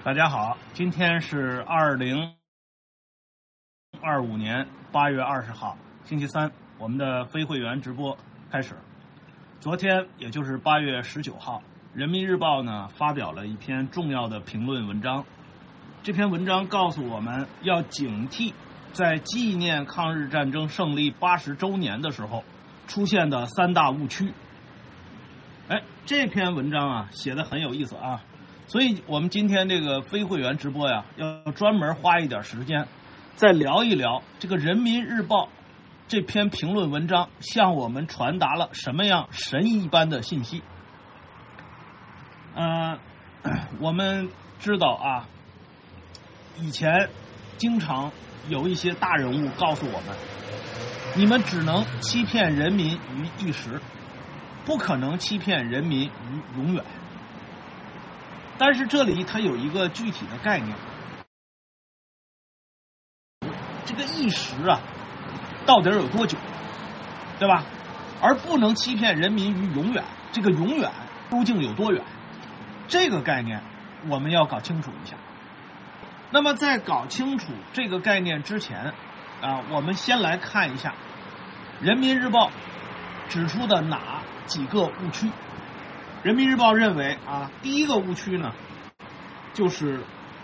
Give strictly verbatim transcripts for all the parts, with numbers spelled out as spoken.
大家好，今天是二零二五年八月二十号，星期三，我们的非会员直播开始。昨天，也就是八月十九号，人民日报呢发表了一篇重要的评论文章。这篇文章告诉我们要警惕在纪念抗日战争胜利八十周年的时候出现的三大误区。哎，这篇文章啊写得很有意思啊。所以我们今天这个非会员直播呀，要专门花一点时间，再聊一聊这个《人民日报》这篇评论文章向我们传达了什么样神一般的信息。呃，我们知道啊，以前经常有一些大人物告诉我们，你们只能欺骗人民于一时，不可能欺骗人民于永远。但是这里它有一个具体的概念，这个一时啊，到底有多久，对吧？而不能欺骗人民于永远，这个永远究竟有多远？这个概念我们要搞清楚一下。那么在搞清楚这个概念之前啊，我们先来看一下人民日报指出的哪几个误区。人民日报认为啊，第一个误区呢，就是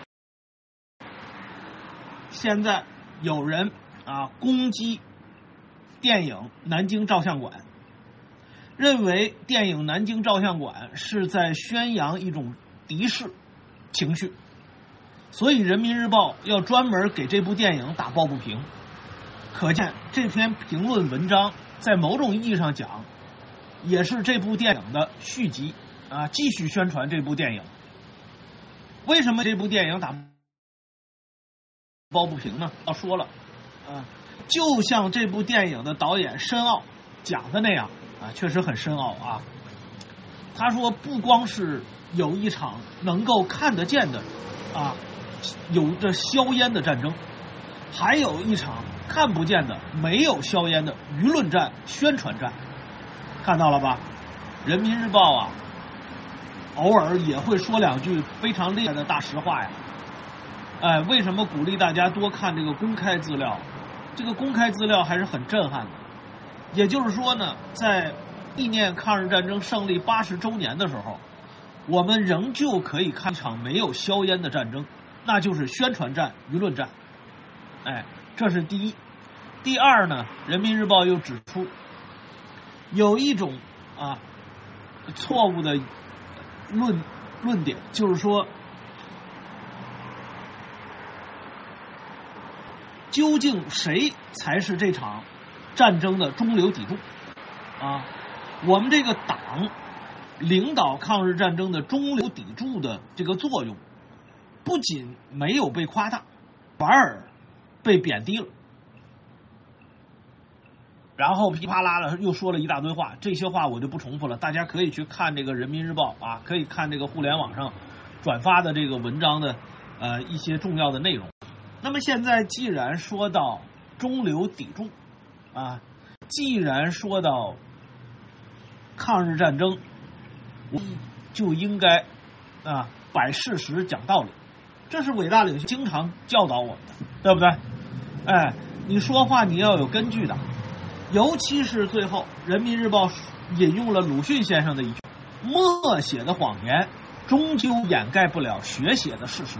现在有人啊攻击电影《南京照相馆》，认为电影《南京照相馆》是在宣扬一种敌视情绪，所以人民日报要专门给这部电影打抱不平。可见这篇评论文章在某种意义上讲，也是这部电影的续集啊，继续宣传这部电影。为什么这部电影打抱不平呢？要说了啊，就像这部电影的导演申奥讲的那样啊，确实很深奥啊。他说，不光是有一场能够看得见的啊，有着硝烟的战争，还有一场看不见的、没有硝烟的舆论战、宣传战。看到了吧？人民日报啊，偶尔也会说两句非常厉害的大实话呀。哎，为什么鼓励大家多看这个公开资料？这个公开资料还是很震撼的。也就是说呢，在纪念抗日战争胜利八十周年的时候，我们仍旧可以看一场没有硝烟的战争，那就是宣传战、舆论战。哎，这是第一。第二呢，人民日报又指出，有一种啊错误的论论点，就是说，究竟谁才是这场战争的中流砥柱啊？我们这个党领导抗日战争的中流砥柱的这个作用，不仅没有被夸大，反而被贬低了。然后噼啪啦的又说了一大堆话，这些话我就不重复了，大家可以去看这个人民日报啊，可以看这个互联网上转发的这个文章的呃一些重要的内容。那么现在既然说到中流砥柱啊，既然说到抗日战争，我就应该啊摆事实讲道理，这是伟大领袖经常教导我们的，对不对？哎，你说话你要有根据的。尤其是最后，人民日报引用了鲁迅先生的一句：“默写的谎言终究掩盖不了学写的事实。”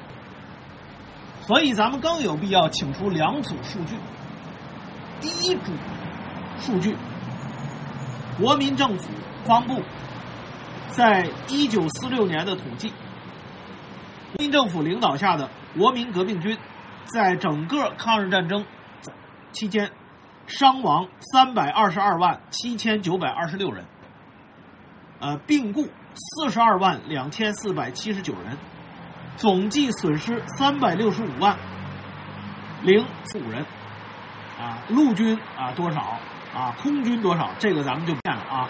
所以咱们更有必要请出两组数据。第一组数据，国民政府国防部在一九四六年的统计，国民政府领导下的国民革命军在整个抗日战争期间伤亡三百二十二万七千九百二十六人，呃，病故四十二万两千四百七十九人，总计损失三百六十五万零四五人。啊，陆军啊多少啊，空军多少，这个咱们就不见了啊。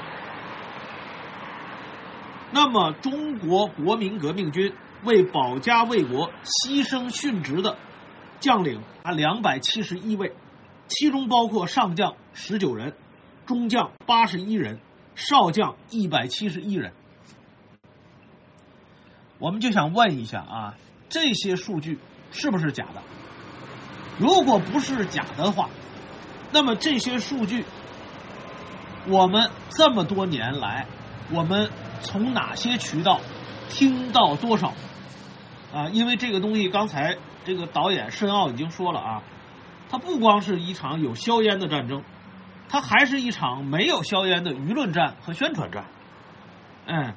那么，中国国民革命军为保家卫国牺牲殉职的将领啊两百七十一位。其中包括上将十九人，中将八十一人，少将一百七十一人。 我们就想问一下啊，这些数据是不是假的？如果不是假的话，那么这些数据我们这么多年来，我们从哪些渠道听到多少啊？因为这个东西刚才这个导演申奥已经说了啊，它不光是一场有硝烟的战争，它还是一场没有硝烟的舆论战和宣传战。嗯，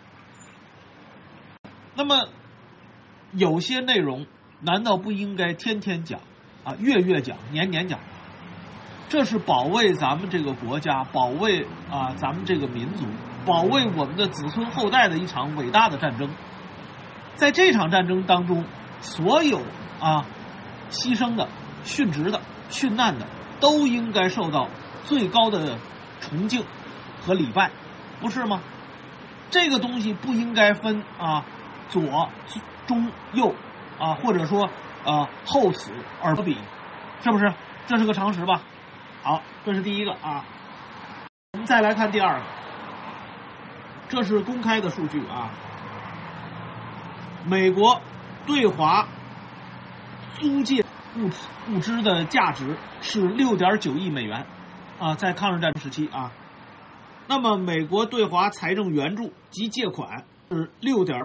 那么有些内容难道不应该天天讲啊，月月讲，年年讲？这是保卫咱们这个国家，保卫啊咱们这个民族，保卫我们的子孙后代的一场伟大的战争。在这场战争当中，所有啊牺牲的、殉职的、殉难的，都应该受到最高的崇敬和礼拜，不是吗？这个东西不应该分啊左、中、右啊，或者说啊后此而不彼，是不是？这是个常识吧？好，这是第一个啊。我们再来看第二个，这是公开的数据啊。美国对华租借物物资的价值是 六点九亿美元啊，在抗日战争时期啊。那么美国对华财政援助及借款是 六点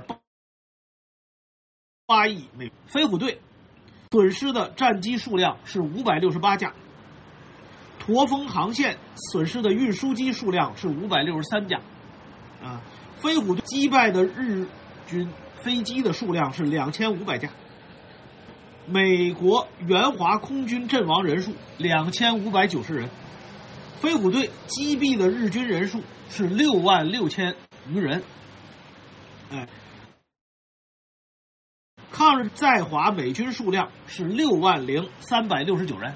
八亿美元。飞虎队损失的战机数量是五百六十八架，驼峰航线损失的运输机数量是五百六十三架，啊，飞虎队击败的日军飞机的数量是两千五百架。美国援华空军阵亡人数两千五百九十人，飞虎队击毙的日军人数是六万六千余人。哎，抗日在华美军数量是六万零三百六十九人。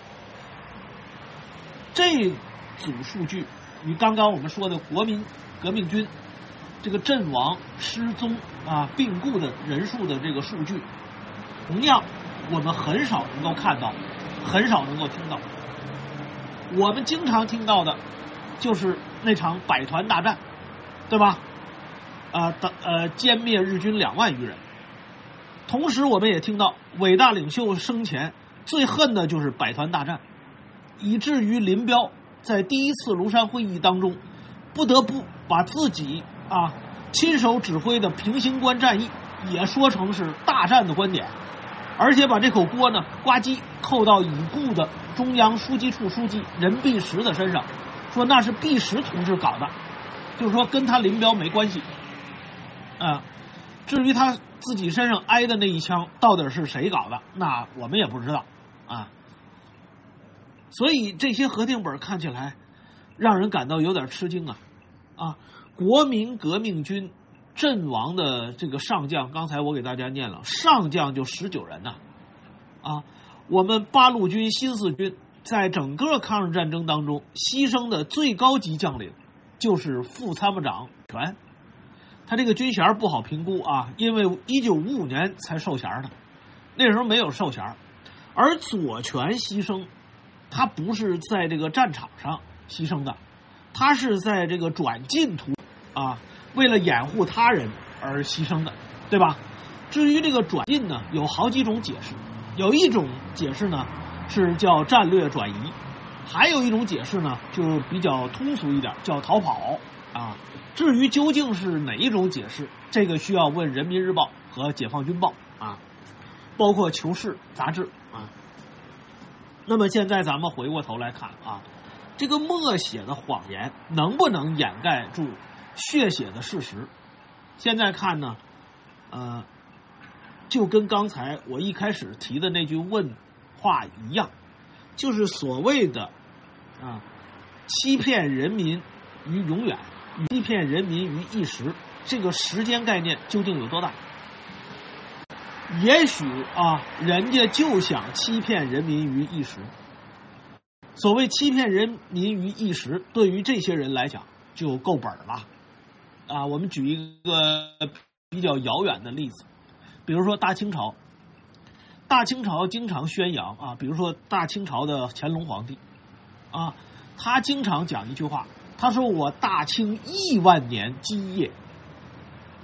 这组数据与刚刚我们说的国民革命军这个阵亡、失踪啊、病故的人数的这个数据，同样我们很少能够看到，很少能够听到。我们经常听到的就是那场百团大战，对吧？呃呃，歼灭日军两万余人。同时，我们也听到伟大领袖生前最恨的就是百团大战，以至于林彪在第一次庐山会议当中，不得不把自己啊亲手指挥的平型关战役也说成是大战的观点，而且把这口锅呢呱唧扣到已故的中央书记处书记任弼时的身上，说那是弼时同志搞的，就是说跟他林彪没关系啊。至于他自己身上挨的那一枪到底是谁搞的，那我们也不知道啊。所以这些核定本看起来让人感到有点吃惊啊啊！国民革命军阵亡的这个上将，刚才我给大家念了，上将就十九人呐啊，啊！我们八路军新四军在整个抗日战争当中牺牲的最高级将领就是副参谋长全。他这个军衔不好评估啊，因为一九五五年才授衔的，那时候没有授衔。而左权牺牲，他不是在这个战场上牺牲的，他是在这个转进途啊，为了掩护他人而牺牲的，对吧？至于这个转进呢，有好几种解释，有一种解释呢是叫战略转移，还有一种解释呢就比较通俗一点，叫逃跑啊。至于究竟是哪一种解释，这个需要问人民日报和解放军报啊，包括求是杂志啊。那么现在咱们回过头来看啊，这个默写的谎言能不能掩盖住血写的事实？现在看呢，呃，就跟刚才我一开始提的那句问话一样，就是所谓的啊，欺骗人民于永远，欺骗人民于一时，这个时间概念究竟有多大？也许啊，人家就想欺骗人民于一时。所谓欺骗人民于一时，对于这些人来讲就够本了。啊，我们举一个比较遥远的例子，比如说大清朝。大清朝经常宣扬啊，比如说大清朝的乾隆皇帝，啊，他经常讲一句话，他说我大清亿万年基业。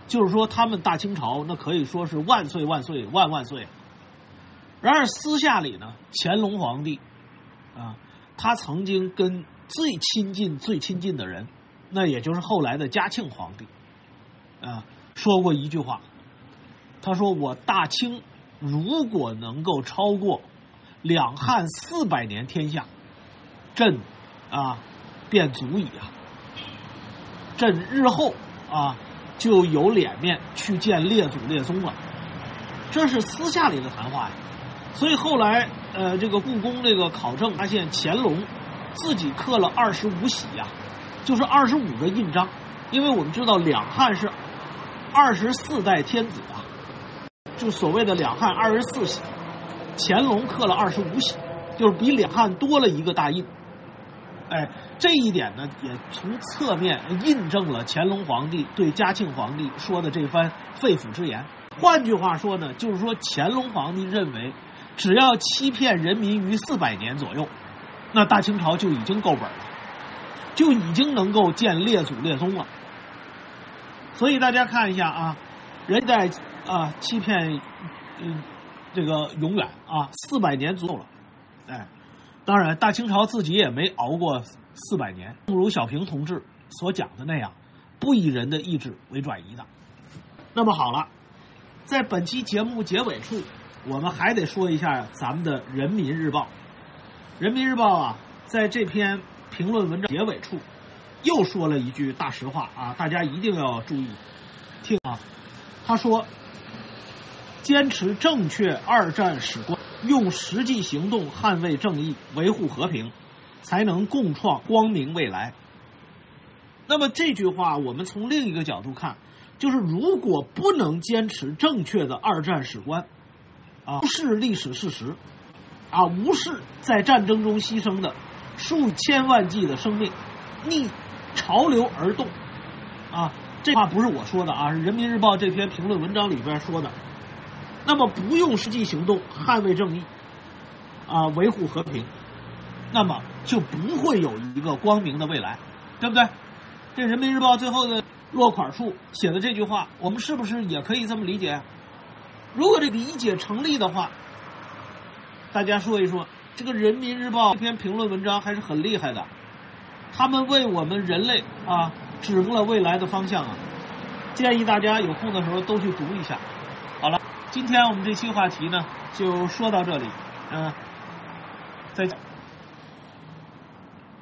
就是说他们大清朝那可以说是万岁万岁万万岁。然而私下里呢，乾隆皇帝啊，他曾经跟最亲近最亲近的人，那也就是后来的嘉庆皇帝啊，说过一句话，他说我大清如果能够超过两汉四百年天下，朕啊便足矣啊，朕日后啊就有脸面去见列祖列宗了。这是私下里的谈话呀。所以后来呃这个故宫这个考证发现，乾隆自己刻了二十五玺呀，就是二十五个印章，因为我们知道两汉是二十四代天子啊，就所谓的两汉二十四玺，乾隆刻了二十五玺，就是比两汉多了一个大印。哎，这一点呢，也从侧面印证了乾隆皇帝对嘉庆皇帝说的这番肺腑之言。换句话说呢，就是说乾隆皇帝认为，只要欺骗人民于四百年左右，那大清朝就已经够本了，就已经能够见列祖列宗了。所以大家看一下啊，人在啊欺骗，嗯，这个永远啊四百年足够了，哎。当然，大清朝自己也没熬过四百年，正如小平同志所讲的那样，不以人的意志为转移的。那么好了，在本期节目结尾处，我们还得说一下咱们的《人民日报》。《人民日报》啊，在这篇评论文章结尾处，又说了一句大实话啊，大家一定要注意听啊。他说：“坚持正确二战史观。”用实际行动捍卫正义，维护和平，才能共创光明未来。那么这句话我们从另一个角度看，就是如果不能坚持正确的二战史观，啊，无视历史事实，啊，无视在战争中牺牲的数千万计的生命，逆潮流而动，啊，这话不是我说的啊，是人民日报这篇评论文章里边说的。那么不用实际行动捍卫正义，啊，维护和平，那么就不会有一个光明的未来，对不对？这人民日报最后的落款处写的这句话，我们是不是也可以这么理解？如果这理解成立的话，大家说一说，这个人民日报这篇评论文章还是很厉害的，他们为我们人类啊指明了未来的方向啊，建议大家有空的时候都去读一下。好了，今天我们这期话题呢就说到这里，嗯、呃，再见。